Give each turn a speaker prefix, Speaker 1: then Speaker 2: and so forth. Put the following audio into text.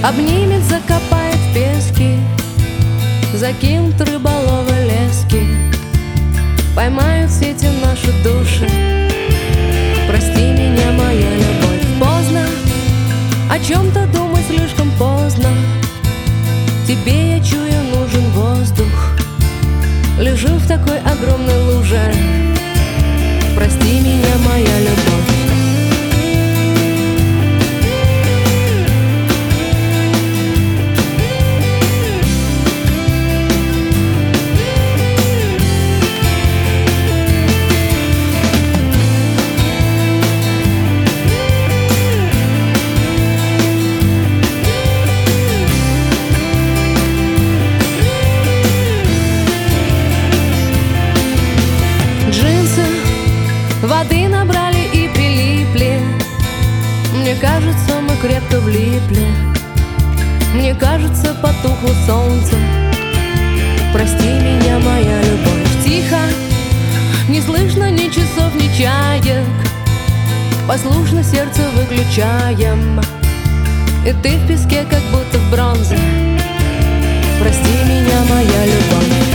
Speaker 1: обнимет, закопает в пески, закинут рыболовы лески, поймают в сети наши души. Прости меня, моя любовь. Поздно о чем-то думать, слишком поздно. Тебе, я чую, нужен воздух. Лежу в такой огромной луже. Прости меня, моя любовь. Воды набрали и прилипли. Мне кажется, мы крепко влипли. Мне кажется, потухло солнце. Прости меня, моя любовь. Тихо, не слышно ни часов, ни чаек. Послушно сердце выключаем. И ты в песке, как будто в бронзе. Прости меня, моя любовь.